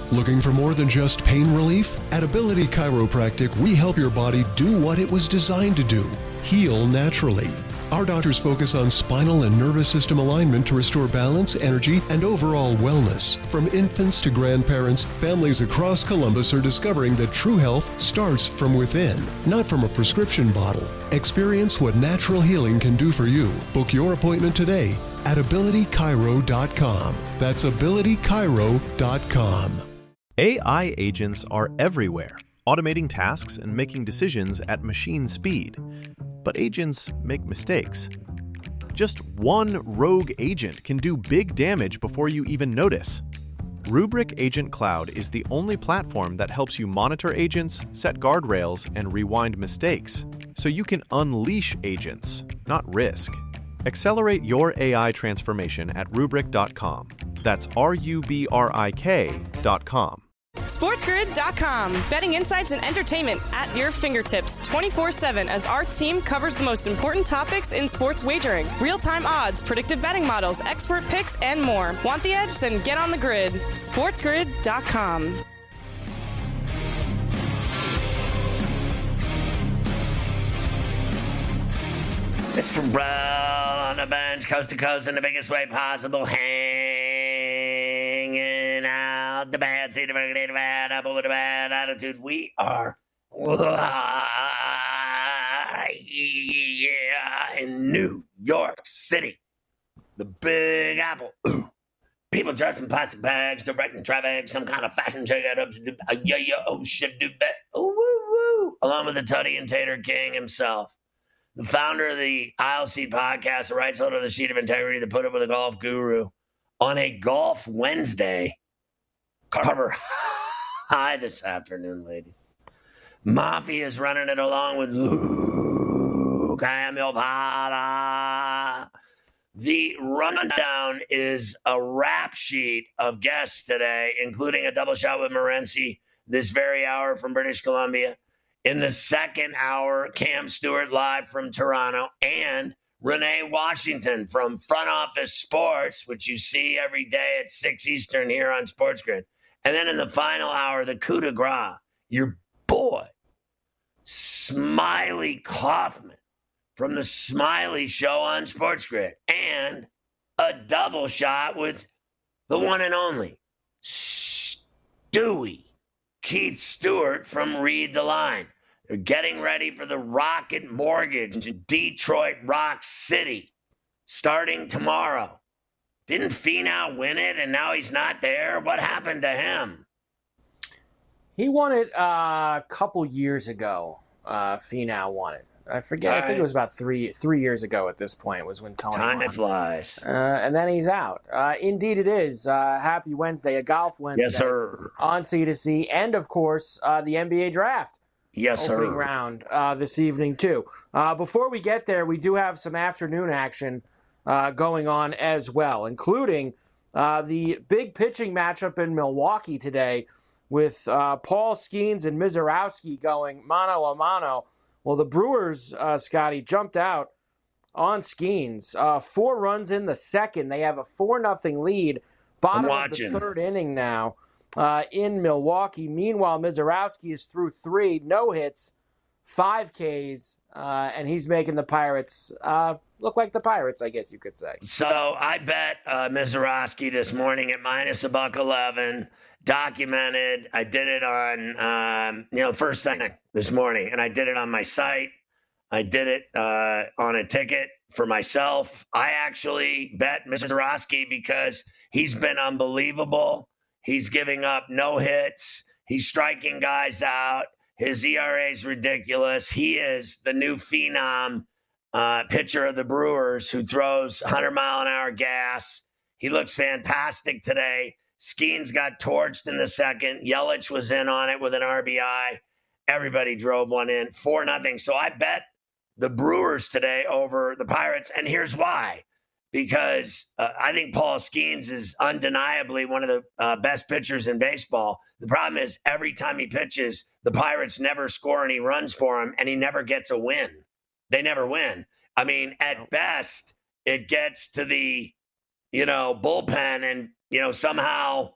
Looking for more than just pain relief? At Ability Chiropractic, we help your body do what it was designed to do: heal naturally. Our doctors focus on spinal and nervous system alignment to restore balance, energy, and overall wellness. From infants to grandparents, families across Columbus are discovering that true health starts from within, not from a prescription bottle. Experience what natural healing can do for you. Book your appointment today at abilitychiro.com. That's abilitychiro.com. AI agents are everywhere, automating tasks and making decisions at machine speed. But agents make mistakes. Just one rogue agent can do big damage before you even notice. Rubrik Agent Cloud is the only platform that helps you monitor agents, set guardrails, and rewind mistakes, so you can unleash agents, not risk. Accelerate your AI transformation at Rubrik.com. That's RUBRIK.com. SportsGrid.com. Betting insights and entertainment at your fingertips 24/7 as our team covers the most important topics in sports wagering. Real-time odds, predictive betting models, expert picks, and more. Want the edge? Then get on the grid. SportsGrid.com. It's from Brown on the bench, coast to coast in the biggest way possible, hanging out the bad seat, the bad apple with a bad attitude. We are in New York City, the Big Apple. Ooh. People dressed in plastic bags, directing traffic, some kind of fashion check out of oh shit, do bet, oh woo woo, along with the Tutty and Tater King himself. The founder of the Aisle Seat podcast, the rights holder of the Sheet of Integrity, the Put Up with a Golf Guru, on a Golf Wednesday. Cover high this afternoon, ladies. Mafia is running it along with Luke Hamilton. The rundown is a rap sheet of guests today, including a double shot with Morency this very hour from British Columbia. In the second hour, Cam Stewart live from Toronto, and Renee Washington from Front Office Sports, which you see every day at 6 Eastern here on Sports Grid. And then in the final hour, the coup de grace, your boy, Smiley Kaufman from the Smiley Show on Sports Grid, and a double shot with the one and only Stewie Keith Stewart from Read the Line. They're getting ready for the Rocket Mortgage in Detroit Rock City starting tomorrow. Didn't Finau win it and now he's not there? What happened to him? He won it a couple years ago. Finau won it. I forget. I think it was about three years ago at this point was when Tony won. Time flies. And then he's out. Indeed it is. Happy Wednesday, a golf Wednesday. Yes, sir. On C2C. And, of course, the NBA draft. Yes, sir. Opening round this evening, too. Before we get there, we do have some afternoon action going on as well, including the big pitching matchup in Milwaukee today with Paul Skeens and Mizorowski going mano a mano. Well, the Brewers, Scotty, jumped out on Skeens. 4 runs in the second. They have a 4-0 lead. Bottom of the third inning now in Milwaukee. Meanwhile, Mizorowski is through 3, no hits, 5 Ks, and he's making the Pirates look like the Pirates, I guess you could say. So I bet Mizorowski this morning at -$111. Documented. I did it on, first thing this morning, and I did it on my site. I did it on a ticket for myself. I actually bet Mizorowski because he's been unbelievable. He's giving up no hits. He's striking guys out. His ERA is ridiculous. He is the new phenom pitcher of the Brewers who throws 100-mile-an-hour gas. He looks fantastic today. Skeens got torched in the second. Yelich was in on it with an RBI. Everybody drove one in, 4-0. So I bet the Brewers today over the Pirates, and here's why. Because I think Paul Skeens is undeniably one of the best pitchers in baseball. The problem is every time he pitches, the Pirates never score any runs for him, and he never gets a win. They never win. I mean, at best, it gets to the, bullpen and, somehow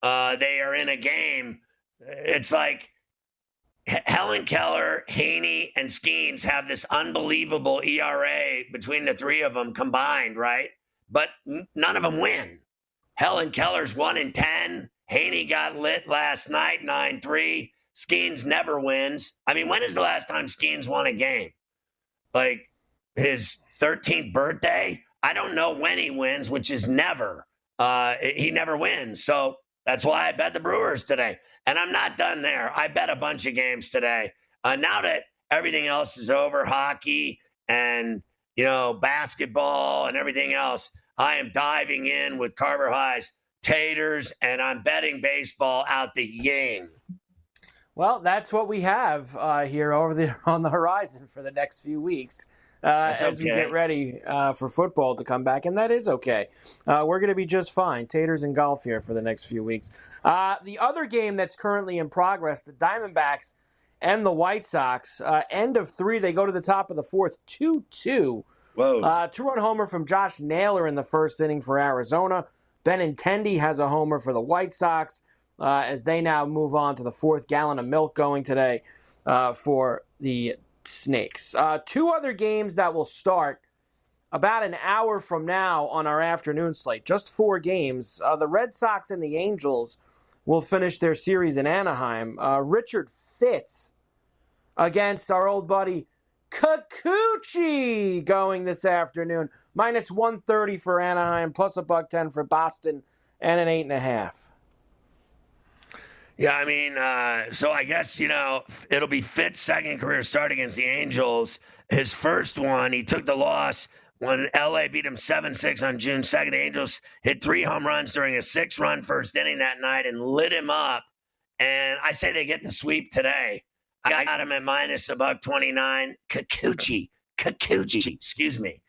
they are in a game. It's like Helen Keller, Haney, and Skeens have this unbelievable ERA between the three of them combined, right? But none of them win. Helen Keller's 1-10. Haney got lit last night, 9-3. Skeens never wins. I mean, when is the last time Skeens won a game? Like his 13th birthday? I don't know when he wins, which is never. He never wins. So that's why I bet the Brewers today. And I'm not done there. I bet a bunch of games today. Now that everything else is over, hockey and, basketball and everything else, I am diving in with Carver High's taters, and I'm betting baseball out the yin. Well, that's what we have here on the horizon for the next few weeks as we get ready for football to come back, and that is okay. We're going to be just fine. Taters and golf here for the next few weeks. The other game that's currently in progress, the Diamondbacks and the White Sox, end of 3, they go to the top of the 4th, 2-2. Whoa. 2-run homer from Josh Naylor in the first inning for Arizona. Benintendi has a homer for the White Sox as they now move on to the 4th gallon of milk going today for the Snakes. 2 other games that will start about an hour from now on our afternoon slate. Just 4 games. The Red Sox and the Angels will finish their series in Anaheim. Richard Fitz against our old buddy Kikuchi going this afternoon. Minus 130 for Anaheim, plus $110 for Boston, and an 8.5. Yeah, I mean, so I guess, it'll be Fitz's second career start against the Angels. His first one, he took the loss when L.A. beat him 7-6 on June 2nd. The Angels hit 3 home runs during a 6-run first inning that night and lit him up. And I say they get the sweep today. I got him at minus $129. Kikuchi, excuse me.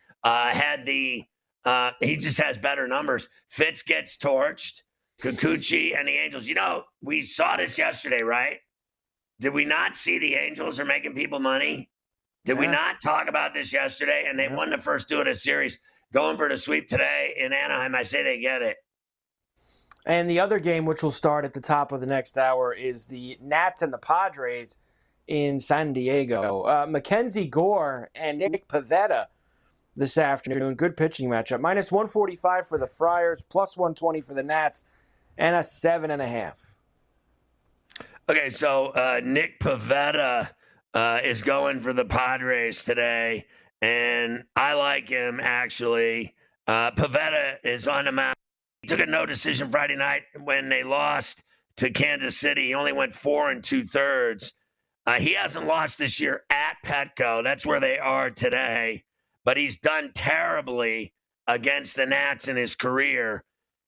He just has better numbers. Fitz gets torched. Kikuchi and the Angels. We saw this yesterday, right? Did we not see the Angels are making people money? Did we not talk about this yesterday? And they won the first 2 of the series. Going for the sweep today in Anaheim. I say they get it. And the other game, which will start at the top of the next hour, is the Nats and the Padres in San Diego. Mackenzie Gore and Nick Pivetta this afternoon. Good pitching matchup. Minus 145 for the Friars, plus 120 for the Nats, and a 7.5. Okay, so Nick Pivetta is going for the Padres today, and I like him, actually. Pivetta is on the mound. He took a no decision Friday night when they lost to Kansas City. He only went 4 2/3. He hasn't lost this year at Petco. That's where they are today. But he's done terribly against the Nats in his career.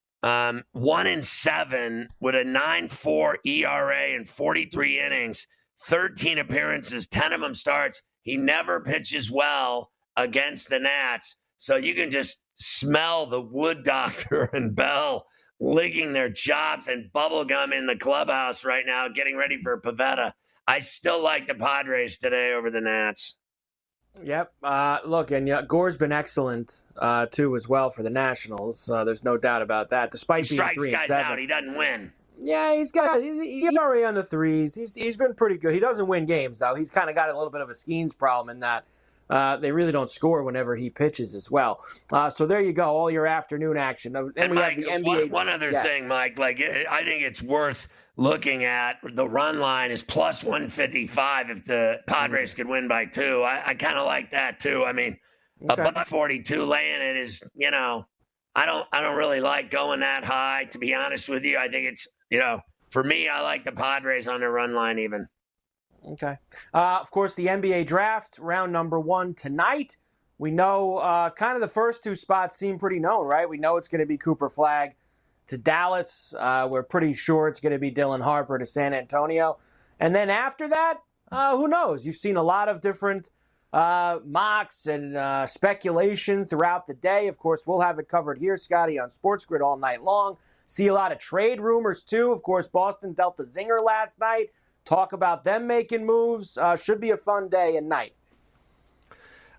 1-7 with a 9.4 ERA in 43 innings, 13 appearances, 10 of them starts. He never pitches well against the Nats. So you can just smell the Wood Doctor and Bell licking their chops and bubblegum in the clubhouse right now, getting ready for Pivetta. I still like the Padres today over the Nats. Yep. Look, and Gore's been excellent, too, as well for the Nationals. There's no doubt about that. Despite being 3-7. He strikes guys out. He doesn't win. Yeah, he's got ERA on the 3s. He's been pretty good. He doesn't win games, though. He's kind of got a little bit of a Skeens problem in that they really don't score whenever he pitches as well. So there you go, all your afternoon action. And we Mike, have the NBA. One other thing, Mike, I think it's worth looking at. The run line is plus 155 if the Padres could win by 2. I kind of like that too. I mean, okay. A $1.42 laying it is, I don't really like going that high, to be honest with you. I think it's, for me, I like the Padres on their run line even. Okay. Of course, the NBA draft, round number 1 tonight. We know kind of the first 2 spots seem pretty known, right? We know it's going to be Cooper Flagg to Dallas. We're pretty sure it's going to be Dylan Harper to San Antonio. And then after that, who knows? You've seen a lot of different mocks and speculation throughout the day. Of course, we'll have it covered here, Scotty, on Sports Grid all night long. See a lot of trade rumors, too. Of course, Boston dealt the zinger last night. Talk about them making moves. Should be a fun day and night.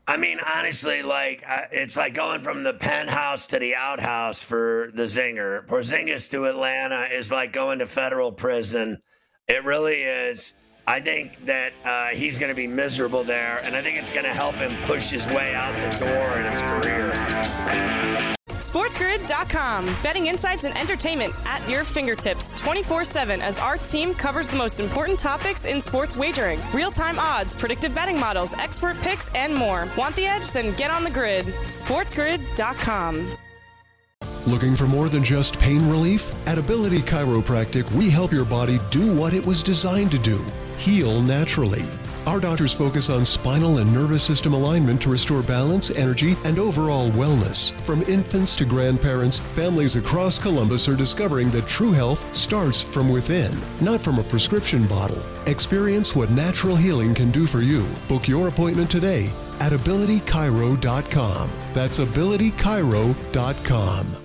I mean, honestly, it's like going from the penthouse to the outhouse for the Zinger. Porzingis to Atlanta is like going to federal prison. It really is. I think that he's going to be miserable there, and I think it's going to help him push his way out the door in his career. SportsGrid.com. Betting insights and entertainment at your fingertips 24/7 as our team covers the most important topics in sports wagering. Real-time odds, predictive betting models, expert picks, and more. Want the edge? Then get on the grid. SportsGrid.com. Looking for more than just pain relief? At Ability Chiropractic, we help your body do what it was designed to do, heal naturally. Our doctors focus on spinal and nervous system alignment to restore balance, energy, and overall wellness. From infants to grandparents, families across Columbus are discovering that true health starts from within, not from a prescription bottle. Experience what natural healing can do for you. Book your appointment today at abilitychiro.com. That's abilitychiro.com.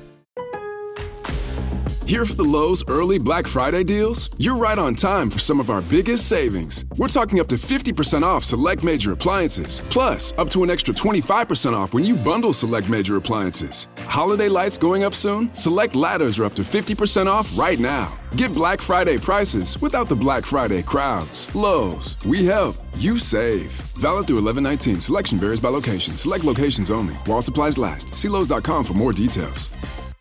Here for the Lowe's early Black Friday deals? You're right on time for some of our biggest savings. We're talking up to 50% off select major appliances, plus up to an extra 25% off when you bundle select major appliances. Holiday lights going up soon? Select ladders are up to 50% off right now. Get Black Friday prices without the Black Friday crowds. Lowe's, we help, you save. Valid through 11/19. Selection varies by location. Select locations only. While supplies last. See Lowe's.com for more details.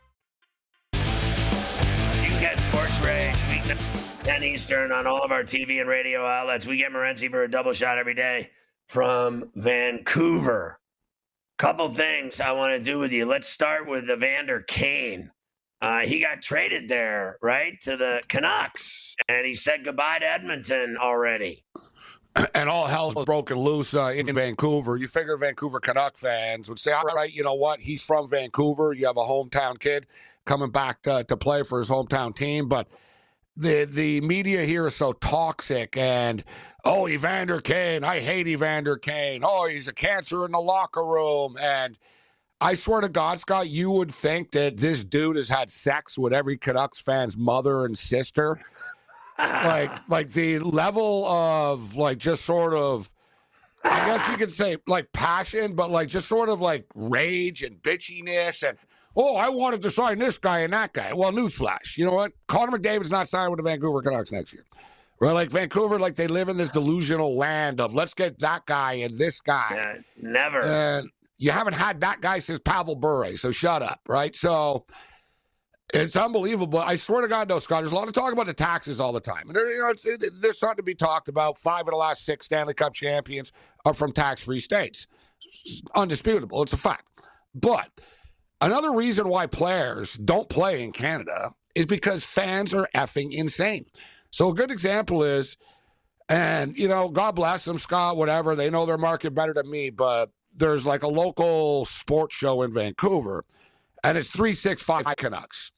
10 Eastern on all of our TV and radio outlets. We get Morency for a double shot every day from Vancouver. Couple things I want to do with you. Let's start with Evander Kane. He got traded there, right, to the Canucks, and he said goodbye to Edmonton already. And all hell was broken loose in Vancouver. You figure Vancouver Canuck fans would say, all right, you know what? He's from Vancouver. You have a hometown kid coming back to play for his hometown team, but the media here is so toxic, and Evander Kane, I hate Evander Kane. Oh, he's a cancer in the locker room. And I swear to God, Scott, you would think that this dude has had sex with every Canucks fan's mother and sister. like the level of just sort of, I guess you could say passion, but just sort of rage and bitchiness and, I wanted to sign this guy and that guy. Well, newsflash. You know what? Connor McDavid's not signing with the Vancouver Canucks next year. Right? Vancouver, they live in this delusional land of let's get that guy and this guy. Yeah, never. And you haven't had that guy since Pavel Bure, so shut up, right? So it's unbelievable. I swear to God, though, Scott, there's a lot of talk about the taxes all the time. And there's something to be talked about. 5 of the last 6 Stanley Cup champions are from tax-free states. It's undisputable. It's a fact. But another reason why players don't play in Canada is because fans are effing insane. So a good example is, and, God bless them, Scott, whatever. They know their market better than me, but there's a local sports show in Vancouver, and it's 365 Canucks.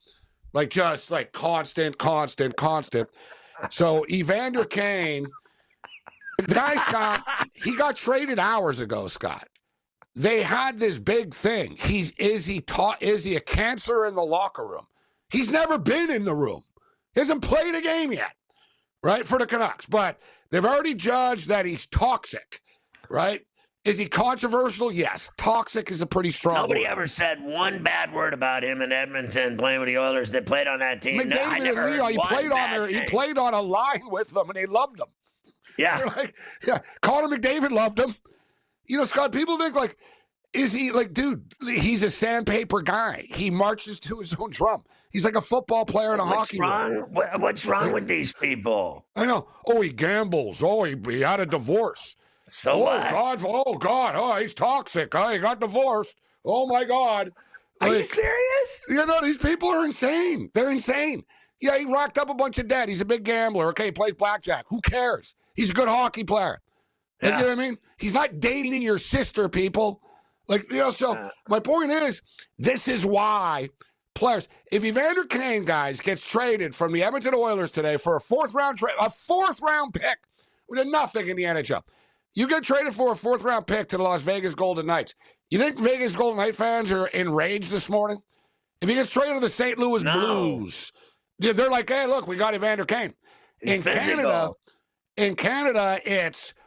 Constant. So Evander Kane, the guy, Scott, he got traded hours ago, Scott. They had this big thing. Is he a cancer in the locker room? He's never been in the room. He hasn't played a game yet, right, for the Canucks. But they've already judged that he's toxic, right? Is he controversial? Yes. Toxic is a pretty strong Nobody word. ever said one bad word about him in Edmonton playing with the Oilers that played on that team. McDavid I never and Leo, heard he one played bad on thing. he played on a line with them, and they loved him. Yeah. Connor McDavid loved him. Scott, people think is he dude, he's a sandpaper guy. He marches to his own drum. He's like a football player in a hockey room. What's wrong with these people? I know. He gambles. He had a divorce. So what? God. He's toxic. He got divorced. Oh, my God. Are you serious? These people are insane. They're insane. Yeah, he racked up a bunch of debt. He's a big gambler. Okay, he plays blackjack. Who cares? He's a good hockey player. Yeah. You know what I mean? He's not dating your sister, people. So my point is, this is why players, if Evander Kane, guys, gets traded from the Edmonton Oilers today for a 4th-round pick with nothing in the NHL, you get traded for a 4th-round pick to the Las Vegas Golden Knights. You think Vegas Golden Knights fans are enraged this morning? If he gets traded to the St. Louis Blues, they're like, hey, look, we got Evander Kane. He's physical. In Canada, it's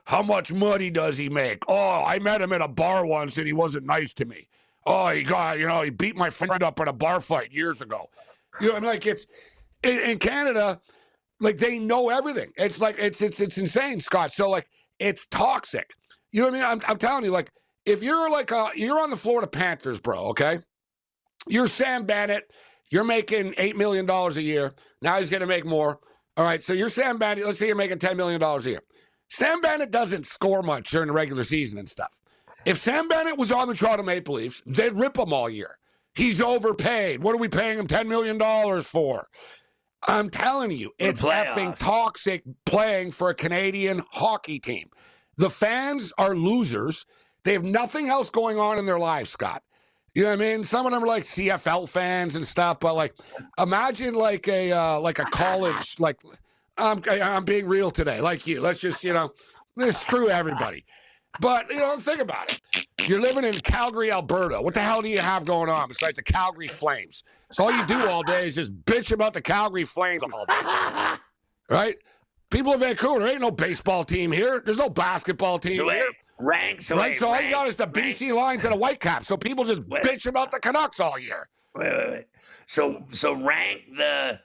How much money does he make? Oh, I met him at a bar once and he wasn't nice to me. Oh, he beat my friend up in a bar fight years ago. You know, I mean, like, it's in Canada, like, they know everything. It's like, it's insane, Scott. So, like, it's toxic. You know what I mean? I'm telling you, like, if you're like, you're on the Florida Panthers, bro, okay? You're Sam Bennett. You're making $8 million a year. Now he's going to make more. All right, so you're Sam Bennett. Let's say you're making $10 million a year. Sam Bennett doesn't score much during the regular season and stuff. If Sam Bennett was on the Toronto Maple Leafs, they'd rip him all year. He's overpaid. What are we paying him $10 million for? I'm telling you, it's effing toxic playing for a Canadian hockey team. The fans are losers. They have nothing else going on in their lives, Scott. You know what I mean? Some of them are like CFL fans and stuff, but like, imagine like a college, like, I'm being real today, like you. Let's just, let's screw everybody. But, think about it. You're living in Calgary, Alberta. What the hell do you have going on besides the Calgary Flames? So all you do all day is just bitch about the Calgary Flames all day. Right? People in Vancouver, there ain't no baseball team here. There's no basketball team here. So all you got is the BC Lions and a Whitecap. So people just bitch about the Canucks all year. Wait. So rank the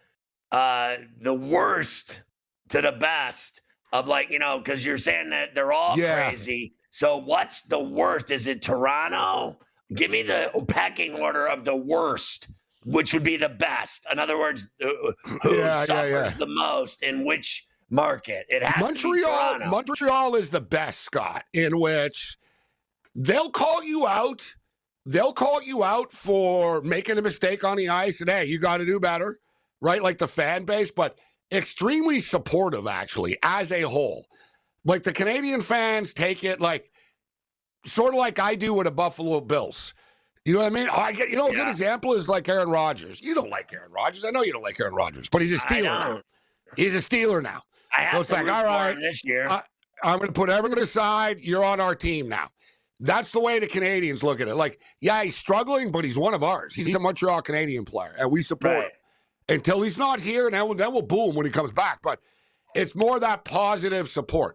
worst to the best of, like, because you're saying that they're all crazy. So what's the worst? Is it Toronto? Give me the pecking order of the worst, which would be the best. In other words, who suffers the most in which market? It has to be Toronto. Montreal is the best, Scott, in which they'll call you out. They'll call you out for making a mistake on the ice, and hey, you got to do better, right? Like the fan base, but extremely supportive, actually, as a whole. Like the Canadian fans take it like sort of like I do with the Buffalo Bills. You know what I mean? A good example is like Aaron Rodgers. You don't like Aaron Rodgers. I know you don't like Aaron Rodgers, but he's a Steeler now. He's a Steeler now. So it's like, all right, this year. I'm going to put everything aside. You're on our team now. That's the way the Canadians look at it. Like, yeah, he's struggling, but he's one of ours. He's a Montreal Canadian player, and we support him. Until he's not here, and then we'll boo him when he comes back. But it's more that positive support.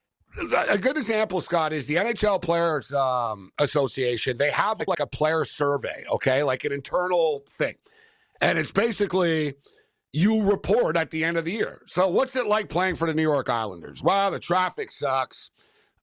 A good example, Scott, is the NHL Players Association. They have like a player survey, okay, like an internal thing. And it's basically you report at the end of the year. So what's it like playing for the New York Islanders? Well, the traffic sucks.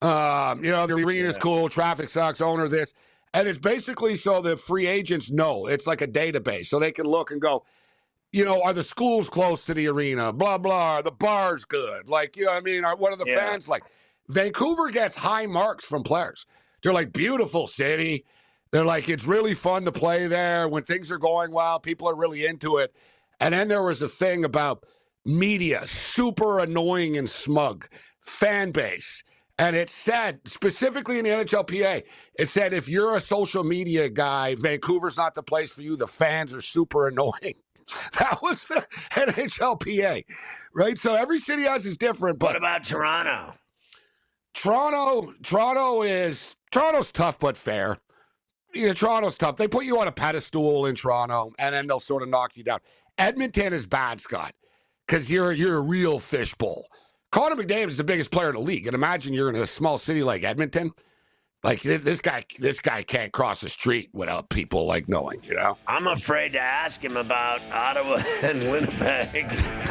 The arena's cool. Traffic sucks. Owner this. And it's basically so the free agents know. It's like a database. So they can look and go, are the schools close to the arena? Blah, blah. Are the bars good? Like, what are the fans like? Vancouver gets high marks from players. They're like, beautiful city. They're like, it's really fun to play there. When things are going well, people are really into it. And then there was a thing about media, super annoying and smug, fan base. And it said, specifically in the NHLPA, it said, if you're a social media guy, Vancouver's not the place for you. The fans are super annoying. That was the NHLPA, right? So every city has is different. But what about Toronto? Toronto's tough but fair. Toronto's tough. They put you on a pedestal in Toronto, and then they'll sort of knock you down. Edmonton is bad, Scott, because you're a real fishbowl. Connor McDavid is the biggest player in the league, and imagine you're in a small city like Edmonton. Like this guy can't cross the street without people like knowing. I'm afraid to ask him about Ottawa and Winnipeg.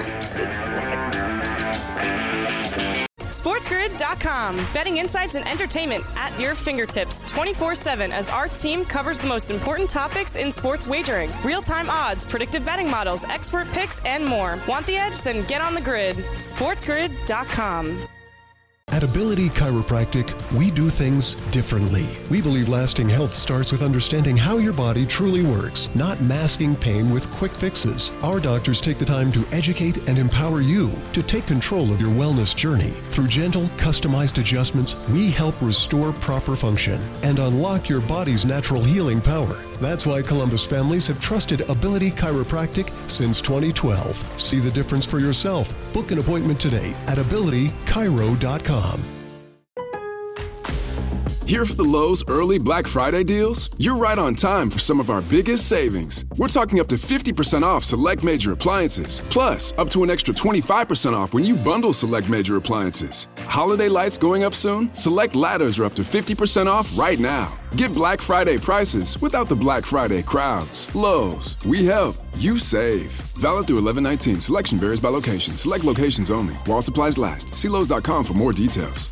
SportsGrid.com. Betting insights and entertainment at your fingertips 24/7 as our team covers the most important topics in sports wagering. Real-time odds, predictive betting models, expert picks, and more. Want the edge? Then get on the grid. SportsGrid.com. At Ability Chiropractic, we do things differently. We believe lasting health starts with understanding how your body truly works, not masking pain with quick fixes. Our doctors take the time to educate and empower you to take control of your wellness journey. Through gentle, customized adjustments, we help restore proper function and unlock your body's natural healing power. That's why Columbus families have trusted Ability Chiropractic since 2012. See the difference for yourself. Book an appointment today at AbilityChiro.com. Here for the Lowe's early Black Friday deals? You're right on time for some of our biggest savings. We're talking up to 50% off select major appliances, plus up to an extra 25% off when you bundle select major appliances. Holiday lights going up soon? Select ladders are up to 50% off right now. Get Black Friday prices without the Black Friday crowds. Lowe's, we help, you save. Valid through 11/19. Selection varies by location. Select locations only. While supplies last. See Lowe's.com for more details.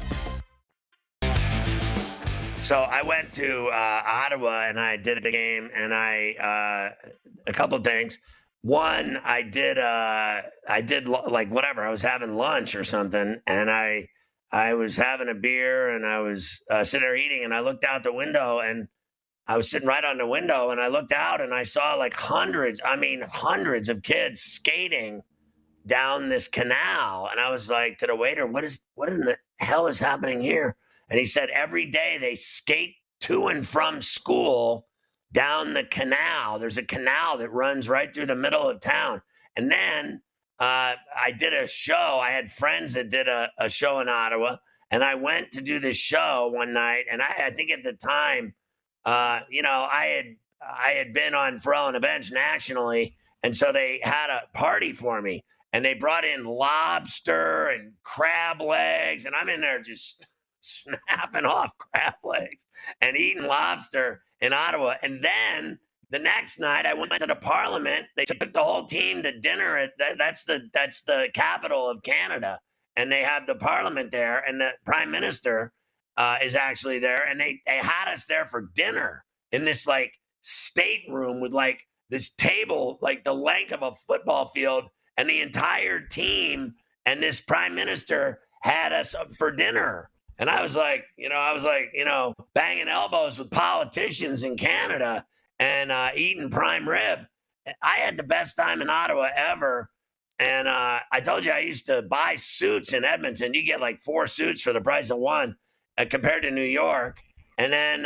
So I went to Ottawa and I did a game and a couple of things. One, I did like whatever. I was having lunch or something, and I was having a beer and I was sitting there eating, and I looked out the window and I was sitting right on the window, and I looked out and I saw like hundreds of kids skating down this canal, and I was like to the waiter, what in the hell is happening here? And he said every day they skate to and from school down the canal. There's a canal that runs right through the middle of town. And then I did a show. I had friends that did a show in Ottawa, and I went to do this show one night. And I think at the time, I had been on Pharrell on the Bench nationally, and so they had a party for me, and they brought in lobster and crab legs, and I'm in there just snapping off crab legs and eating lobster in Ottawa. And then the next night I went to the Parliament. They took the whole team to dinner at that's the capital of Canada, and they have the Parliament there, and the Prime Minister is actually there, and they had us there for dinner in this like stateroom with like this table like the length of a football field, and the entire team and this Prime Minister had us up for dinner. And I was like, banging elbows with politicians in Canada and eating prime rib. I had the best time in Ottawa ever. And I told you I used to buy suits in Edmonton. You get like 4 suits for the price of one compared to New York. And then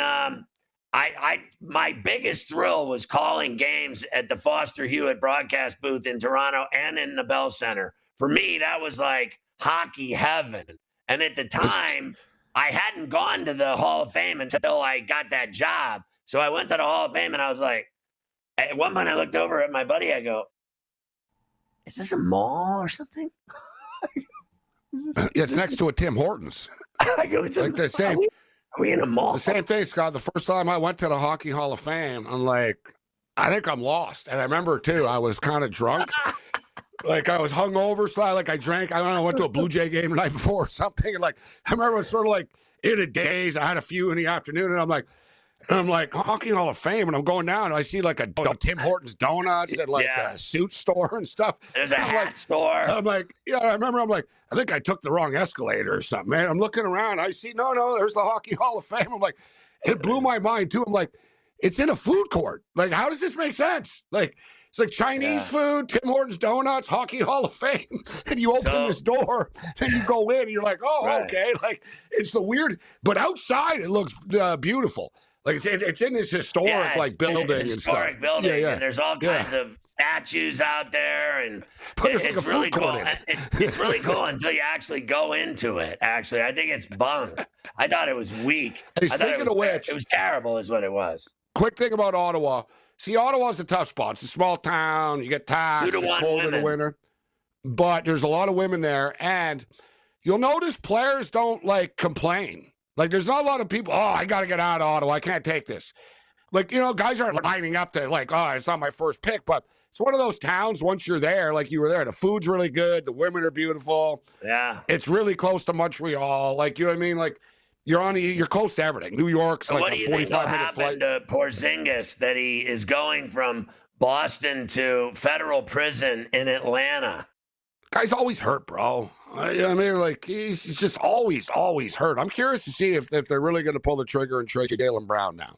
my biggest thrill was calling games at the Foster Hewitt broadcast booth in Toronto and in the Bell Center. For me, that was like hockey heaven. And at the time, I hadn't gone to the Hall of Fame until I got that job. So I went to the Hall of Fame, and I was like, at one point I looked over at my buddy. I go, is this a mall or something? It's next to a Tim Hortons. I go, it's like the same. Are we in a mall? The same thing, Scott. The first time I went to the Hockey Hall of Fame, I'm like, I think I'm lost. And I remember, too, I was kind of drunk. Like I was hungover, so I drank. I don't know, I went to a Blue Jay game the night before or something. And like I remember I was sort of like in a daze. I had a few in the afternoon, and I'm like Hockey Hall of Fame, and I'm going down, and I see like a Tim Hortons Donuts at like a suit store and stuff. There's a hat store. I'm like, I remember. I'm like, I think I took the wrong escalator or something, man. I'm looking around. I see, no, there's the Hockey Hall of Fame. I'm like, it blew my mind too. I'm like, it's in a food court. Like, how does this make sense? Like. It's like Chinese food, Tim Hortons Donuts, Hockey Hall of Fame. And you open this door, and you go in, and you're like, oh, okay. Like, it's the weird, but outside it looks beautiful. Like, it's in this historic, building and stuff. Historic building, and there's all kinds of statues out there, and it's really cool. It's really cool until you actually go into it, actually. I think it's bunk. I thought it was weak. Hey, speaking of which. It was terrible is what it was. Quick thing about Ottawa. See, Ottawa's a tough spot. It's a small town. You get taxed. It's cold in the winter. But there's a lot of women there. And you'll notice players don't, complain. Like, there's not a lot of people, I got to get out of Ottawa. I can't take this. Like, guys aren't lining up to, it's not my first pick. But it's one of those towns, once you're there, like you were there, the food's really good. The women are beautiful. Yeah. It's really close to Montreal. Like, you know what I mean? Like, you're close to everything. New York's so like a 45-minute flight. What do you think happened to Porzingis that he is going from Boston to federal prison in Atlanta? Guy's always hurt, bro. You know what I mean? Like, he's just always hurt. I'm curious to see if they're really going to pull the trigger and trade Jaylen Brown now.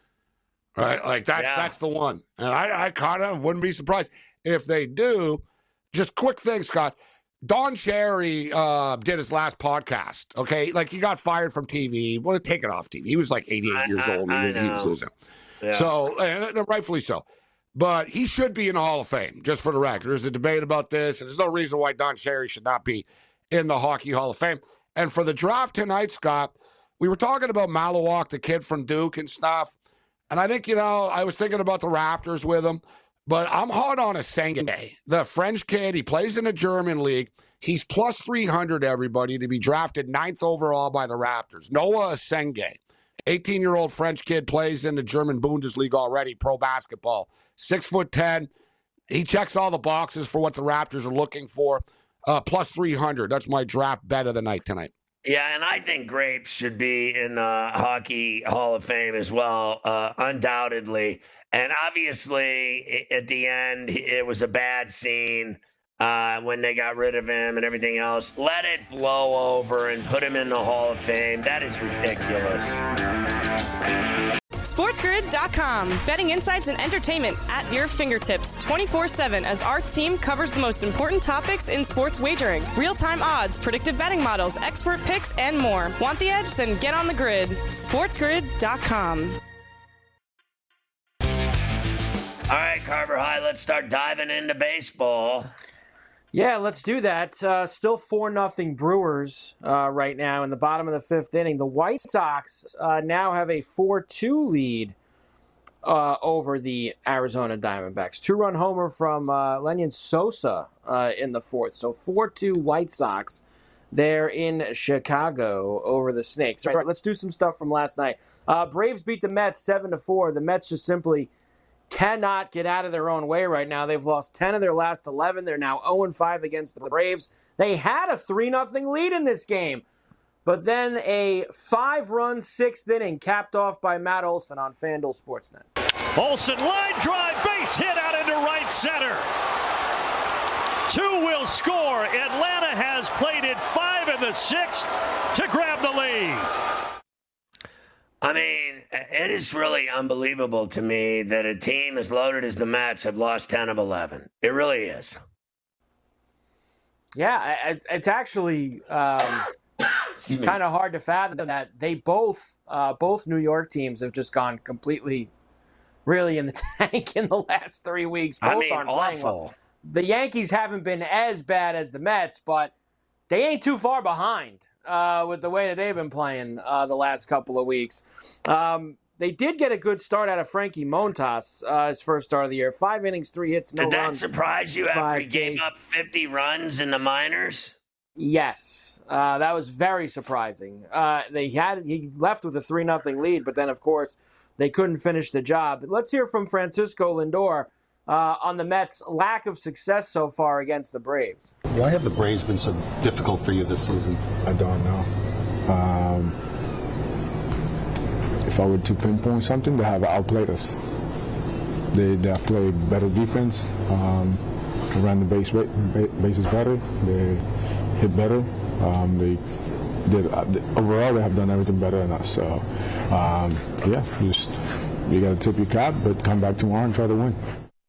Right? Like, that's the one. And I kind of wouldn't be surprised if they do. Just quick thing, Scott. Don Cherry did his last podcast, okay? Like, he got fired from TV. Well, taken off TV. He was like 88 years old. He was losing. Yeah. So, and rightfully so. But he should be in the Hall of Fame, just for the record. There's a debate about this, and there's no reason why Don Cherry should not be in the Hockey Hall of Fame. And for the draft tonight, Scott, we were talking about Malawak, the kid from Duke and stuff. And I think, I was thinking about the Raptors with him. But I'm hard on Asenge, the French kid. He plays in the German league. He's plus 300, everybody, to be drafted 9th overall by the Raptors. Noah Asenge, 18-year-old French kid, plays in the German Bundesliga already, pro basketball. 6'10". He checks all the boxes for what the Raptors are looking for. Plus 300. That's my draft bet of the night tonight. Yeah, and I think Grapes should be in the Hockey Hall of Fame as well, undoubtedly. And obviously, at the end, it was a bad scene when they got rid of him and everything else. Let it blow over and put him in the Hall of Fame. That is ridiculous. SportsGrid.com. Betting insights and entertainment at your fingertips 24/7 as our team covers the most important topics in sports wagering. Real-time odds, predictive betting models, expert picks, and more. Want the edge? Then get on the grid. SportsGrid.com. All right, Carver High, let's start diving into baseball. Yeah, let's do that. Still 4-0 Brewers right now in the bottom of the 5th inning. The White Sox now have a 4-2 lead over the Arizona Diamondbacks. 2-run homer from Lenyn Sosa in the 4th. So 4-2 White Sox there in Chicago over the Snakes. All right, let's do some stuff from last night. Braves beat the Mets 7-4. The Mets just simply cannot get out of their own way right now. They've lost 10 of their last 11. They're now 0-5 against the Braves. They had a 3-0 lead in this game, but then a 5-run 6th inning capped off by Matt Olson on FanDuel Sportsnet. Olson, line drive, base hit out into right center. 2 will score. Atlanta has played it 5 in the 6th to grab the lead. I mean, it is really unbelievable to me that a team as loaded as the Mets have lost 10 of 11. It really is. Yeah, it's actually kind of hard to fathom that they both New York teams have just gone completely, really in the tank in the last 3 weeks. Both aren't playing well. The Yankees haven't been as bad as the Mets, but they ain't too far behind. With the way that they've been playing the last couple of weeks. They did get a good start out of Frankie Montas, his first start of the year. 5 innings, 3 hits, no runs. Did that surprise you after he gave up 50 runs in the minors? Yes, that was very surprising. He left with a 3-0 lead, but then, of course, they couldn't finish the job. Let's hear from Francisco Lindor on the Mets' lack of success so far against the Braves. Why have the Braves been so difficult for you this season? I don't know. If I were to pinpoint something, they have outplayed us. They have played better defense, ran the bases better, they hit better. Overall, they have done everything better than us. So, you got to tip your cap, but come back tomorrow and try to win.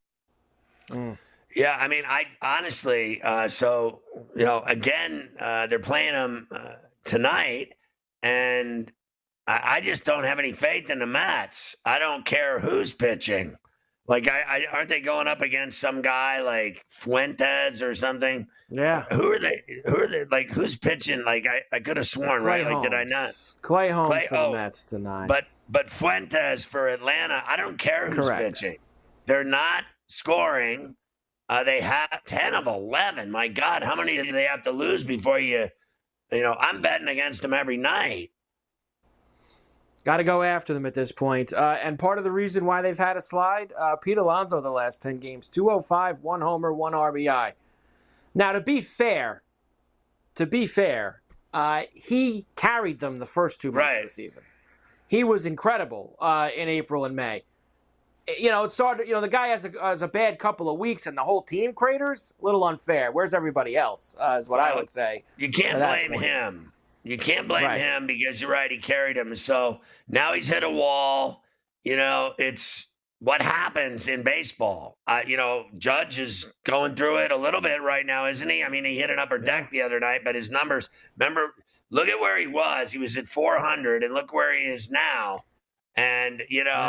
Yeah, I mean, I honestly, again, they're playing them tonight, and I just don't have any faith in the Mets. I don't care who's pitching. Like, aren't they going up against some guy like Fuentes or something? Yeah. Who are they? Like, who's pitching? Like, I could have sworn, Clay right? Holmes. Like, did I not? Clay Holmes for the Mets tonight. But Fuentes for Atlanta, I don't care who's pitching. They're not scoring. They have 10 of 11. My God, how many do they have to lose before I'm betting against them every night. Got to go after them at this point. And part of the reason why they've had a slide, Pete Alonso the last 10 games, 205, 1 homer, 1 RBI. Now, to be fair, he carried them the first 2 months of the season. He was incredible in April and May. It started, the guy has a bad couple of weeks and the whole team craters. A little unfair. Where's everybody else, is what I would say. You can't blame him. You can't blame him because you're right, he carried him. So now he's hit a wall. It's what happens in baseball. Judge is going through it a little bit right now, isn't he? I mean, he hit an upper deck the other night, but his numbers, remember, look at where he was. He was at 400, and look where he is now. And,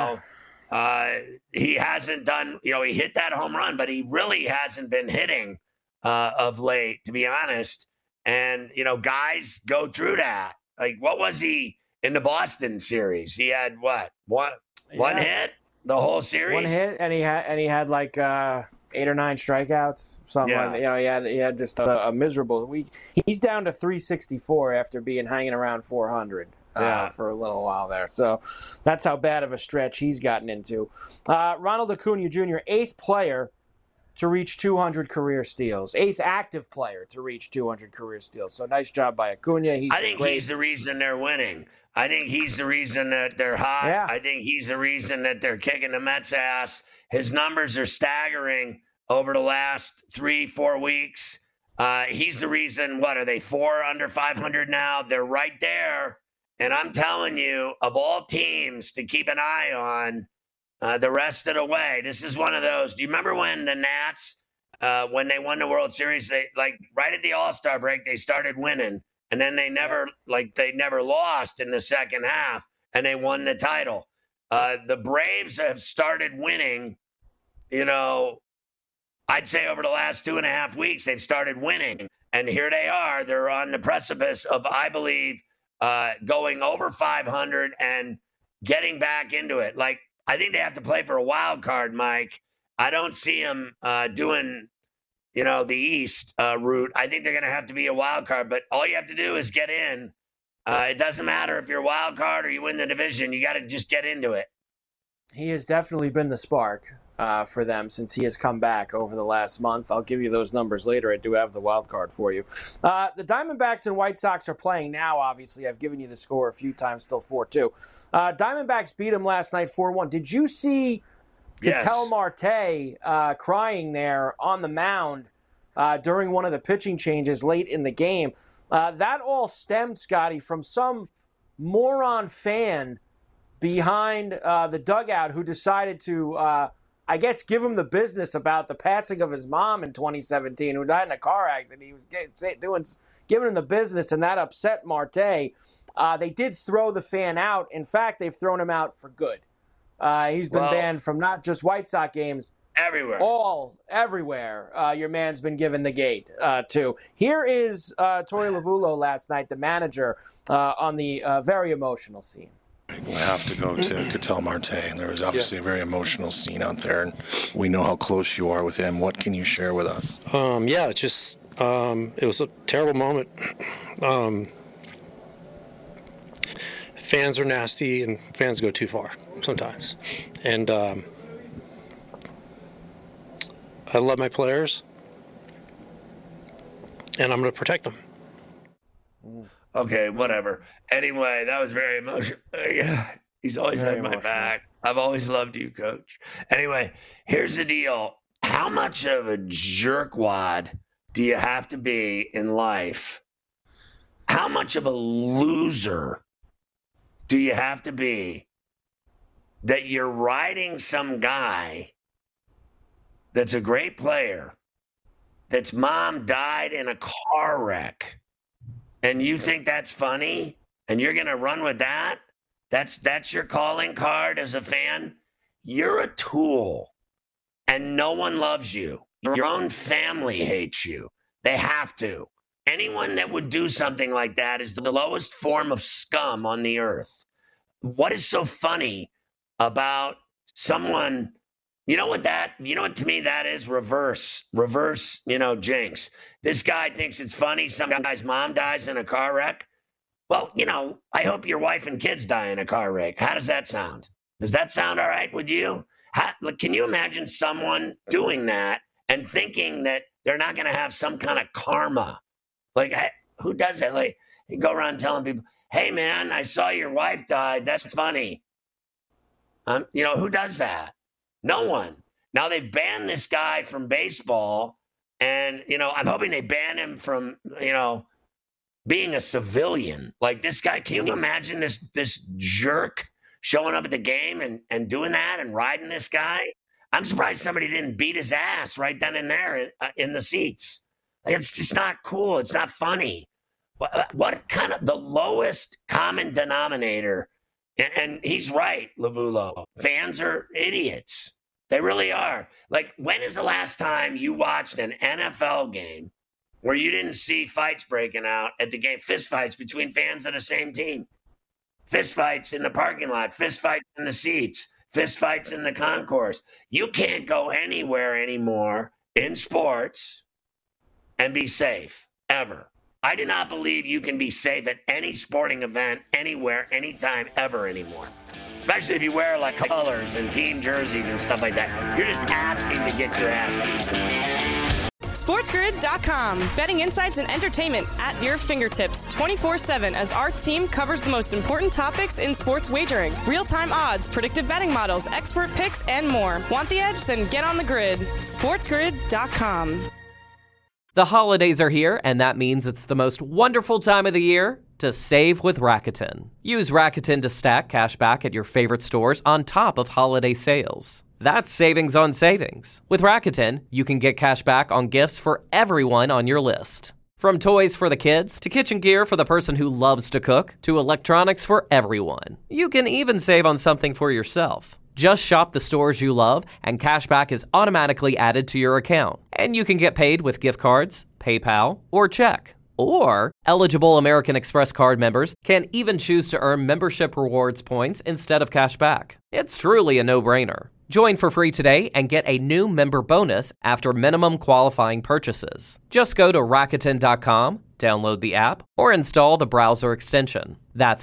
he hasn't done, he hit that home run, but he really hasn't been hitting of late, to be honest. And, guys go through that. Like, what was he in the Boston series. He had what? One hit the whole series? One hit, and he had like 8 or 9 strikeouts. Something like that. He had just a miserable week. He's down to 364 after being hanging around 400 for a little while there. So that's how bad of a stretch he's gotten into. Ronald Acuna Jr., 8th player to reach 200 career steals. 8th active player to reach 200 career steals. So nice job by Acuna. I think he's the reason they're winning. I think he's the reason that they're hot. Yeah. I think he's the reason that they're kicking the Mets' ass. His numbers are staggering over the last 3-4 weeks. He's the reason, what, are they 4 under 500 now? They're right there. And I'm telling you, of all teams to keep an eye on, the rest of the way. This is one of those. Do you remember when the Nats, when they won the World Series, they right at the All-Star break, they started winning, and then they never lost in the second half, and they won the title. The Braves have started winning. I'd say over the last 2.5 weeks, they've started winning, and here they are. They're on the precipice of, I believe, going over 500 and getting back into it. I think they have to play for a wild card, Mike. I don't see them doing, the East route. I think they're going to have to be a wild card, but all you have to do is get in. It doesn't matter if you're a wild card or you win the division. You got to just get into it. He has definitely been the spark for them since he has come back over the last month. I'll give you those numbers later. I do have the wild card for you. The Diamondbacks and White Sox are playing now, obviously. I've given you the score a few times, still 4-2. Diamondbacks beat him last night 4-1. Did you see Ketel Marte crying there on the mound during one of the pitching changes late in the game? That all stemmed, Scotty, from some moron fan behind the dugout who decided to give him the business about the passing of his mom in 2017, who died in a car accident. He was giving him the business, and that upset Marte. They did throw the fan out. In fact, they've thrown him out for good. He's been banned from not just White Sox games. Everywhere. Everywhere. Your man's been given the gate, too. Here is Torey Lovullo last night, the manager, on the very emotional scene. We have to go to Ketel Marte, and there was obviously a very emotional scene out there, and we know how close you are with him. What can you share with us? It was a terrible moment. Fans are nasty, and fans go too far sometimes. And I love my players, and I'm going to protect them. Okay, whatever. Anyway, that was very emotional. Yeah, he's always had my back. I've always loved you, Coach. Anyway, here's the deal. How much of a jerkwad do you have to be in life? How much of a loser do you have to be that you're riding some guy that's a great player, that's mom died in a car wreck, and you think that's funny, and you're going to run with that? That's your calling card as a fan? You're a tool, and no one loves you. Your own family hates you. They have to. Anyone that would do something like that is the lowest form of scum on the earth. What is so funny about someone? You know what to me that is? Reverse, jinx. This guy thinks it's funny some guy's mom dies in a car wreck. Well, I hope your wife and kids die in a car wreck. How does that sound? Does that sound all right with you? Can you imagine someone doing that and thinking that they're not going to have some kind of karma? Who does that? You go around telling people, hey, man, I saw your wife died. That's funny. Who does that? No one. Now they've banned this guy from baseball, and, I'm hoping they ban him from, being a civilian. Like this guy, can you imagine this jerk showing up at the game and doing that and riding this guy? I'm surprised somebody didn't beat his ass right then and there in the seats. It's just not cool. It's not funny. What kind of the lowest common denominator? And he's right, Lovullo. Fans are idiots. They really are. When is the last time you watched an NFL game where you didn't see fights breaking out at the game, fist fights between fans of the same team? Fist fights in the parking lot, fist fights in the seats, fist fights in the concourse. You can't go anywhere anymore in sports and be safe, ever. I do not believe you can be safe at any sporting event, anywhere, anytime, ever anymore. Especially if you wear like colors and team jerseys and stuff like that. You're just asking to get your ass beat. SportsGrid.com. Betting insights and entertainment at your fingertips 24/7 as our team covers the most important topics in sports wagering. Real-time odds, predictive betting models, expert picks, and more. Want the edge? Then get on the grid. SportsGrid.com. The holidays are here, and that means it's the most wonderful time of the year to save with Rakuten. Use Rakuten to stack cash back at your favorite stores on top of holiday sales. That's savings on savings. With Rakuten, you can get cash back on gifts for everyone on your list. From toys for the kids, to kitchen gear for the person who loves to cook, to electronics for everyone. You can even save on something for yourself. Just shop the stores you love, and cashback is automatically added to your account. And you can get paid with gift cards, PayPal, or check. Or, eligible American Express card members can even choose to earn membership rewards points instead of cashback. It's truly a no-brainer. Join for free today and get a new member bonus after minimum qualifying purchases. Just go to Rakuten.com, download the app, or install the browser extension. That's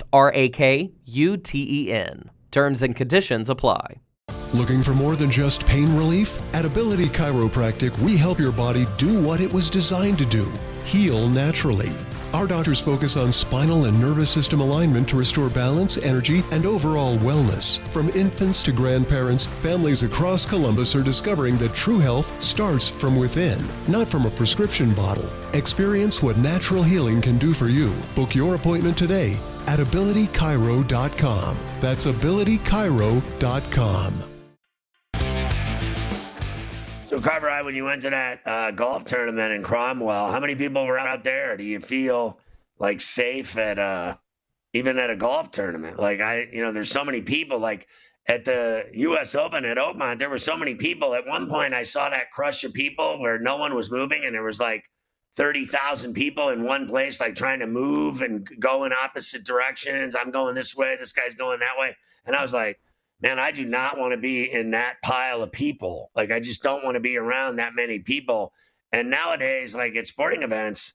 RAKUTEN. Terms and conditions apply. Looking for more than just pain relief? At Ability Chiropractic, we help your body do what it was designed to do, heal naturally. Our doctors focus on spinal and nervous system alignment to restore balance, energy, and overall wellness. From infants to grandparents, families across Columbus are discovering that true health starts from within, not from a prescription bottle. Experience what natural healing can do for you. Book your appointment today at abilitychiro.com. That's abilitychiro.com. So, Carver, when you went to that golf tournament in Cromwell, how many people were out there? Do you feel like safe at even at a golf tournament? Like there's so many people. Like at the U.S. Open at Oakmont, there were so many people. At one point, I saw that crush of people where no one was moving, and there was like 30,000 people in one place, like trying to move and go in opposite directions. I'm going this way, this guy's going that way, and I was like, man, I do not want to be in that pile of people. Like, I just don't want to be around that many people. And nowadays, like at sporting events,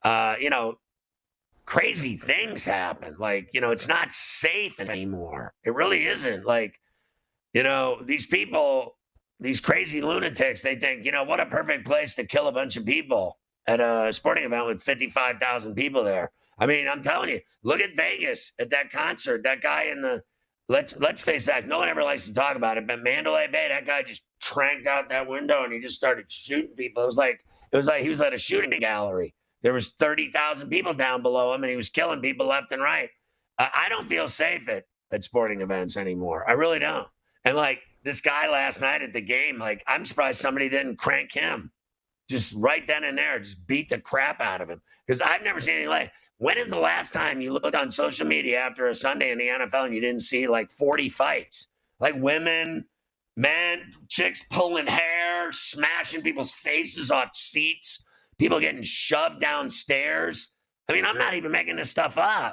crazy things happen. Like, it's not safe anymore. It really isn't. Like, these people, these crazy lunatics, they think, what a perfect place to kill a bunch of people at a sporting event with 55,000 people there. I mean, I'm telling you, look at Vegas at that concert, that guy in the, Let's face that. No one ever likes to talk about it, but Mandalay Bay, that guy just cranked out that window and he just started shooting people. It was like he was at a shooting gallery. There was 30,000 people down below him, and he was killing people left and right. I don't feel safe at sporting events anymore. I really don't. And like this guy last night at the game, like I'm surprised somebody didn't crank him just right then and there, just beat the crap out of him, because I've never seen anything like. When is the last time you looked on social media after a Sunday in the NFL and you didn't see like 40 fights? Like women, men, chicks pulling hair, smashing people's faces off seats, people getting shoved downstairs. I mean, I'm not even making this stuff up.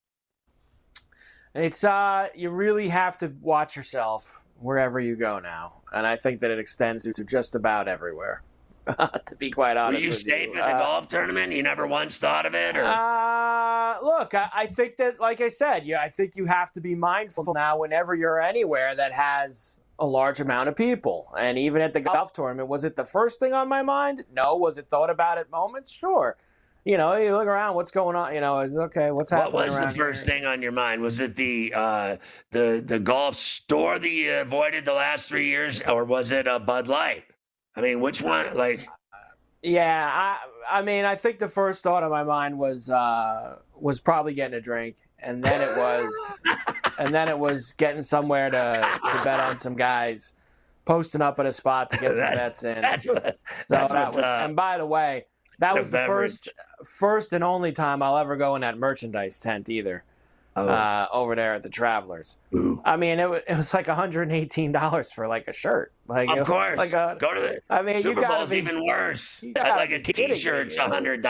It's you really have to watch yourself wherever you go now. And I think that it extends to just about everywhere. To be quite honest, were you safe at the golf tournament? You never once thought of it? Or? Look, I think that, like I said, I think you have to be mindful now whenever you're anywhere that has a large amount of people. And even at the golf tournament, was it the first thing on my mind? No. Was it thought about at moments? Sure. You look around, what's going on? Okay, what's happening? What was the first thing on your mind? Was it the golf store that you avoided the last 3 years, or was it a Bud Light? I mean, which one? Like, yeah, I mean, I think the first thought on my mind was probably getting a drink, and then it was getting somewhere to bet on some guys, posting up at a spot to get some bets in. And by the way, that was the first and only time I'll ever go in that merchandise tent either. over there at the Travelers. Ooh. I mean, it was like $118 for like a shirt. Like, of course. Like go to the Super Bowl's even worse. Like a T-shirt's $100.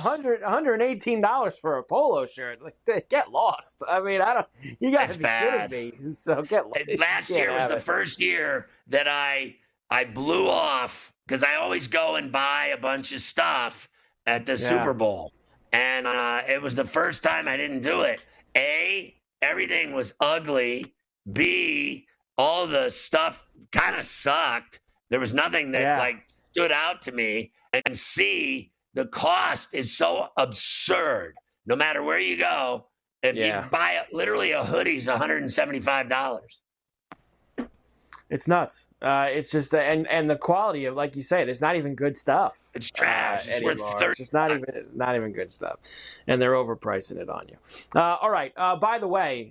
$118 for a polo shirt. Like, get lost. I mean, you got to be kidding me. So get lost. Last year was the first year that I blew off because I always go and buy a bunch of stuff at the Super Bowl. And it was the first time I didn't do it. A, everything was ugly. B, all the stuff kind of sucked. There was nothing that stood out to me. And C, the cost is so absurd. No matter where you go, if you buy literally a hoodie's $175. It's nuts. It's just and the quality of, like you say, there's not even good stuff. It's trash. It's worth $30. It's just not even good stuff, and they're overpricing it on you. All right. By the way,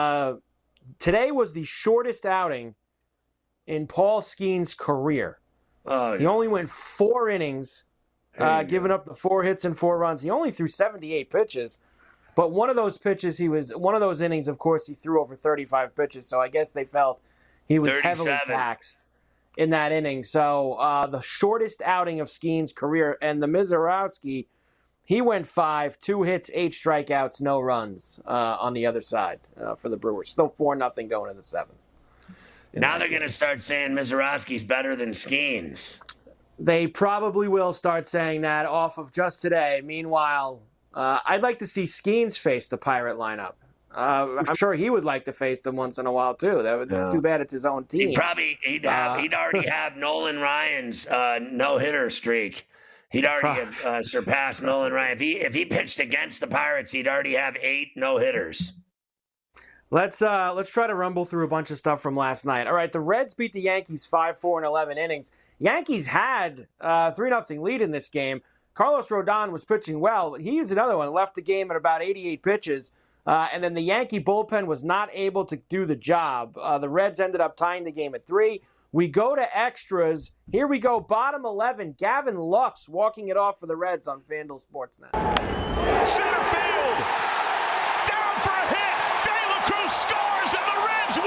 today was the shortest outing in Paul Skeens' career. He only went 4 innings, giving up the 4 hits and 4 runs. He only threw 78 pitches. But one of those innings, of course, he threw over 35 pitches. So I guess they felt he was 37. heavily taxed in that inning. So the shortest outing of Skeens' career. And the Mizorowski, he went 5, 2 hits, 8 strikeouts, no runs on the other side for the Brewers. Still 4-0 going in the 7th. Now they're going to start saying Mizorowski's better than Skeens. They probably will start saying that off of just today. Meanwhile, I'd like to see Skeens face the Pirate lineup. I'm sure he would like to face them once in a while too. That's too bad it's his own team. He'd already have Nolan Ryan's no-hitter streak. He'd already have surpassed Nolan Ryan. If he pitched against the Pirates, he'd already have 8 no-hitters. Let's try to rumble through a bunch of stuff from last night. All right, the Reds beat the Yankees 5-4 in 11 innings. Yankees had 3-0 lead in this game. Carlos Rodon was pitching well, but he's another one. Left the game at about 88 pitches. And then the Yankee bullpen was not able to do the job. The Reds ended up tying the game at 3. We go to extras. Here we go, bottom 11. Gavin Lux walking it off for the Reds on FanDuel Sportsnet. Center field. Down for a hit. De La Cruz scores and the Reds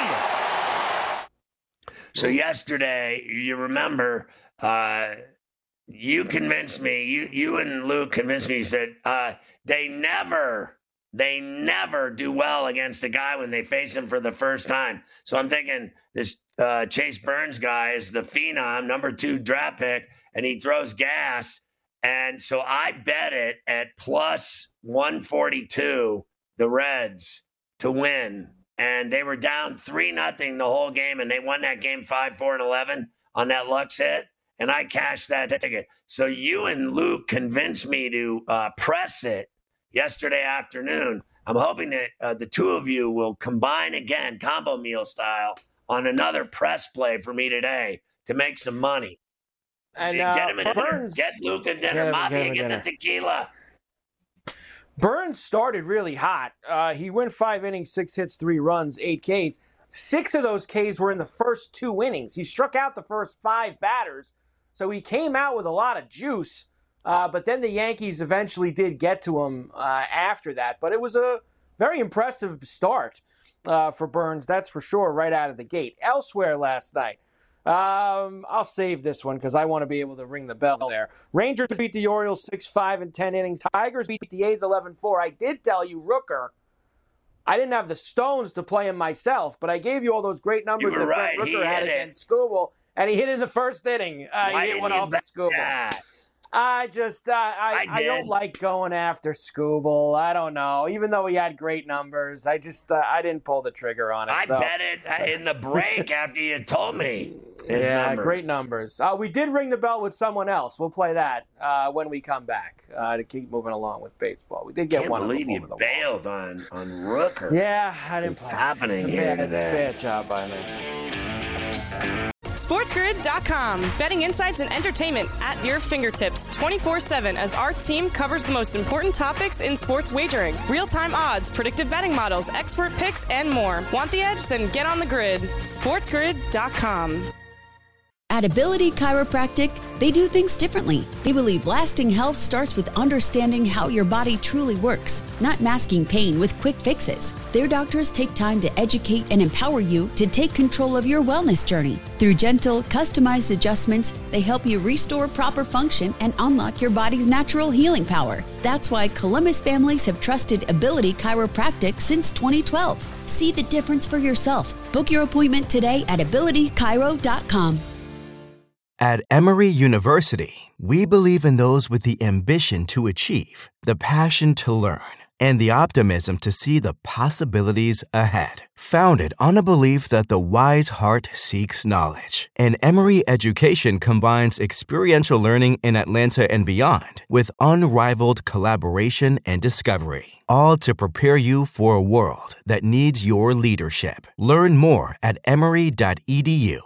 win. So yesterday, you remember, you convinced me, you and Luke convinced me, you said, they never do well against a guy when they face him for the first time. So I'm thinking this Chase Burns guy is the phenom, number 2 draft pick, and he throws gas. And so I bet it at plus 142, the Reds to win. And they were down 3-0 the whole game, and they won that game 5-4-11 on that Lux hit. And I cashed that ticket. So you and Luke convinced me to press it yesterday afternoon. I'm hoping that the two of you will combine again, combo meal style, on another press play for me today to make some money. And get him a dinner. Burns, get Luke a dinner. Mafia, get the tequila. Burns started really hot. He went 5 innings, 6 hits, 3 runs, 8 Ks. 6 of those Ks were in the first 2 innings. He struck out the first 5 batters, so he came out with a lot of juice. But then the Yankees eventually did get to him after that. But it was a very impressive start for Burns, that's for sure, right out of the gate. Elsewhere last night, I'll save this one because I want to be able to ring the bell there. Rangers beat the Orioles 6-5 in 10 innings. Tigers beat the A's 11-4. I did tell you, Rooker, I didn't have the stones to play him myself, but I gave you all those great numbers that right. Brent Rooker had against Skubal, and he hit in the first inning. He hit one off the Skubal. I don't like going after Skubal. I don't know. Even though he had great numbers, I didn't pull the trigger on it. I bet it in the break after you told me his numbers. Great numbers. We did ring the bell with someone else. We'll play that when we come back to keep moving along with baseball. We did get one. Can't believe you bailed on Rooker. Yeah, I didn't play. What's happening here today? Bad job by me. SportsGrid.com. Betting insights and entertainment at your fingertips 24/7 as our team covers the most important topics in sports wagering. Real-time odds, predictive betting models, expert picks, and more. Want the edge? Then get on the grid. SportsGrid.com. At Ability Chiropractic, they do things differently. They believe lasting health starts with understanding how your body truly works, not masking pain with quick fixes. Their doctors take time to educate and empower you to take control of your wellness journey. Through gentle, customized adjustments, they help you restore proper function and unlock your body's natural healing power. That's why Columbus families have trusted Ability Chiropractic since 2012. See the difference for yourself. Book your appointment today at abilitychiro.com. At Emory University, we believe in those with the ambition to achieve, the passion to learn, and the optimism to see the possibilities ahead. Founded on a belief that the wise heart seeks knowledge, and Emory education combines experiential learning in Atlanta and beyond with unrivaled collaboration and discovery, all to prepare you for a world that needs your leadership. Learn more at emory.edu.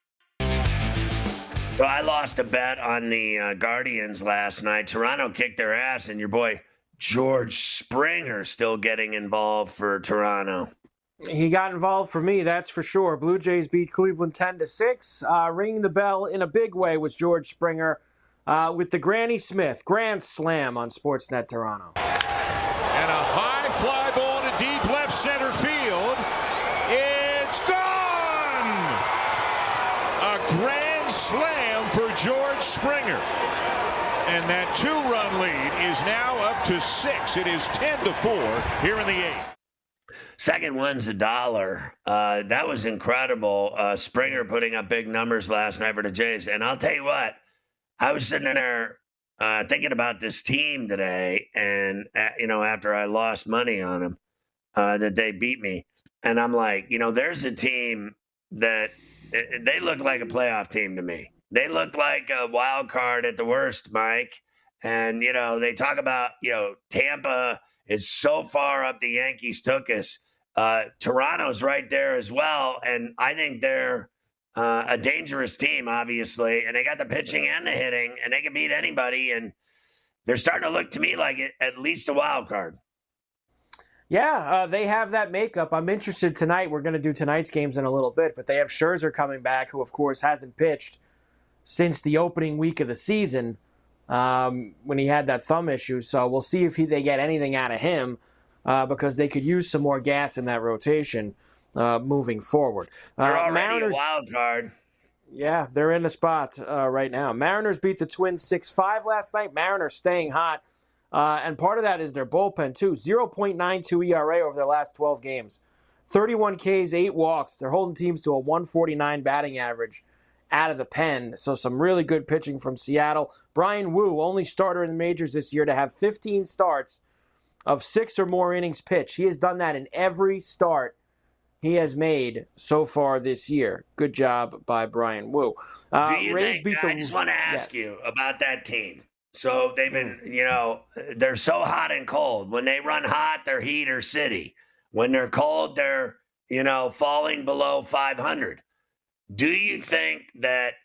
So I lost a bet on the Guardians last night. Toronto kicked their ass, and your boy George Springer still getting involved for Toronto. He got involved for me, that's for sure. Blue Jays beat Cleveland 10-6. Ringing the bell in a big way was George Springer with the Granny Smith Grand Slam on Sportsnet Toronto. And a high fly ball to deep left center field. It's gone! A grand slam for George Springer. And that 2-run lead is now up to 6. It is 10-4 here in the 8th. Second one's $1. That was incredible. Springer putting up big numbers last night for the Jays. And I'll tell you what, I was sitting there thinking about this team today. And, after I lost money on them, that they beat me. And I'm like, there's a team that they look like a playoff team to me. They looked like a wild card at the worst, Mike. And, they talk about, Tampa is so far up the Yankees took us. Toronto's right there as well. And I think they're a dangerous team, obviously. And they got the pitching and the hitting, and they can beat anybody. And they're starting to look to me like at least a wild card. Yeah, they have that makeup. I'm interested tonight. We're going to do tonight's games in a little bit. But they have Scherzer coming back, who, of course, hasn't pitched since the opening week of the season when he had that thumb issue. So we'll see if they get anything out of him because they could use some more gas in that rotation moving forward. They're already Mariners, a wild card. Yeah, they're in the spot right now. Mariners beat the Twins 6-5 last night. Mariners staying hot. And part of that is their bullpen, too. 0.92 ERA over their last 12 games. 31 Ks, 8 walks. They're holding teams to a 149 batting average out of the pen. So some really good pitching from Seattle. Brian Wu, only starter in the majors this year to have 15 starts of 6 or more innings pitched. He has done that in every start he has made so far this year. Good job by Brian Wu. Do you think, I just want to ask you about that team. So they've been, they're so hot and cold. When they run hot, they're Heat or City. When they're cold, they're, falling below 500. Do you think that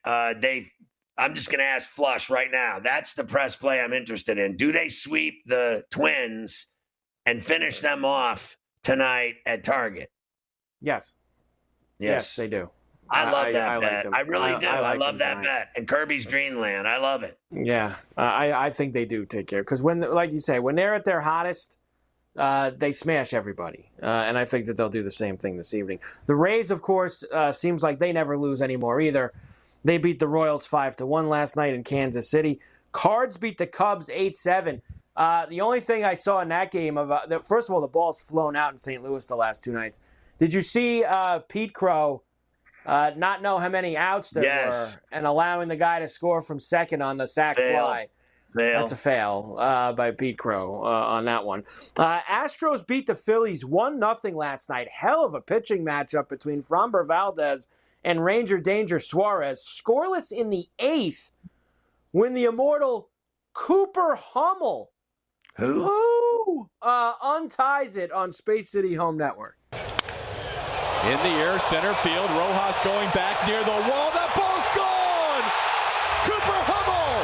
I'm just going to ask Flush right now. That's the press play I'm interested in. Do they sweep the Twins and finish them off tonight at Target? Yes. Yes, they do. I love that bet. I really do. I love that bet. And Kirby's Dreamland. I love it. Yeah, I think they do take care. Because like you say, when they're at their hottest, they smash everybody. And I think that they'll do the same thing this evening. The Rays, of course, seems like they never lose anymore either. They beat the Royals 5-1 last night in Kansas City. Cards beat the Cubs 8-7. The only thing I saw in that game, first of all, the ball's flown out in St. Louis the last 2 nights. Did you see Pete Crow not know how many outs there were and allowing the guy to score from second on the sac fly? That's a fail by Pete Crow on that one. Astros beat the Phillies 1-0 last night. Hell of a pitching matchup between Framber Valdez and Ranger Danger Suarez. Scoreless in the 8th when the immortal Cooper Hummel unties it on Space City Home Network. In the air, center field. Rojas going back near the wall. That ball's gone! Cooper Hummel!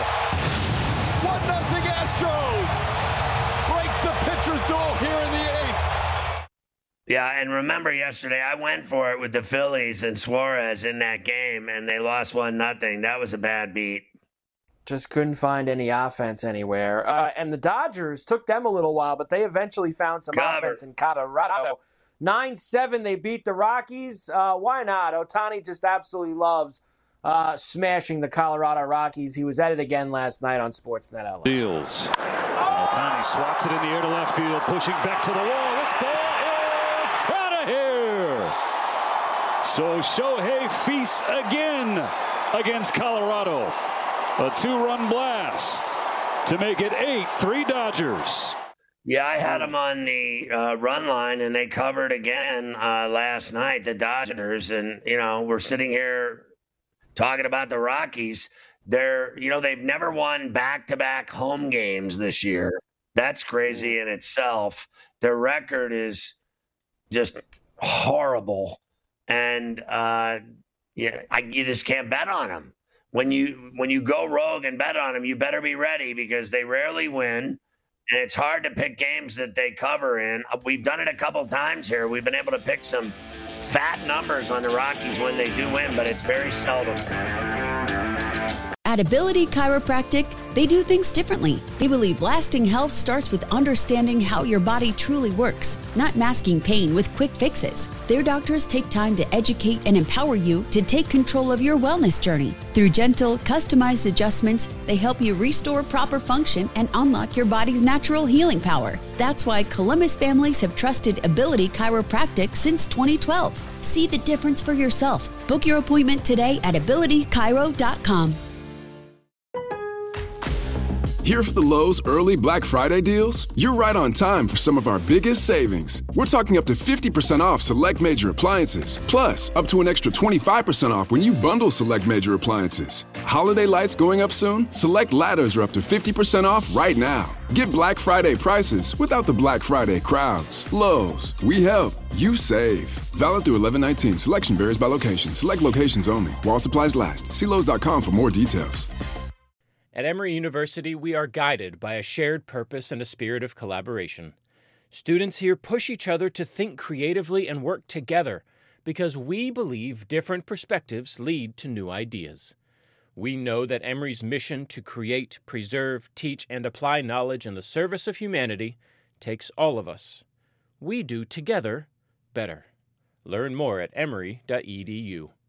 1-0 Astros! Breaks the pitcher's duel here in the 8th. Yeah, and remember yesterday, I went for it with the Phillies and Suarez in that game, and they lost 1-0. That was a bad beat. Just couldn't find any offense anywhere. And the Dodgers took them a little while, but they eventually found some offense in Colorado. 9-7, they beat the Rockies. Why not? Ohtani just absolutely loves smashing the Colorado Rockies. He was at it again last night on Sportsnet LA. Deals. Ohtani swats it in the air to left field, pushing back to the wall. This ball is out of here. So Shohei feasts again against Colorado. A 2-run blast to make it 8-3 Dodgers. Yeah, I had them on the run line, and they covered again last night, the Dodgers. And, we're sitting here talking about the Rockies. They've never won back-to-back home games this year. That's crazy in itself. Their record is just horrible. And, you just can't bet on them. When you go rogue and bet on them, you better be ready because they rarely win, and it's hard to pick games that they cover in. We've done it a couple times here. We've been able to pick some fat numbers on the Rockies when they do win, but it's very seldom. At Ability Chiropractic, they do things differently. They believe lasting health starts with understanding how your body truly works, not masking pain with quick fixes. Their doctors take time to educate and empower you to take control of your wellness journey. Through gentle, customized adjustments, they help you restore proper function and unlock your body's natural healing power. That's why Columbus families have trusted Ability Chiropractic since 2012. See the difference for yourself. Book your appointment today at abilitychiro.com. Here for the Lowe's early Black Friday deals? You're right on time for some of our biggest savings. We're talking up to 50% off select major appliances, plus up to an extra 25% off when you bundle select major appliances. Holiday lights going up soon? Select ladders are up to 50% off right now. Get Black Friday prices without the Black Friday crowds. Lowe's, we help, you save. Valid through 11/19. Selection varies by location. Select locations only. While supplies last. See Lowe's.com for more details. At Emory University, we are guided by a shared purpose and a spirit of collaboration. Students here push each other to think creatively and work together because we believe different perspectives lead to new ideas. We know that Emory's mission to create, preserve, teach, and apply knowledge in the service of humanity takes all of us. We do together better. Learn more at emory.edu.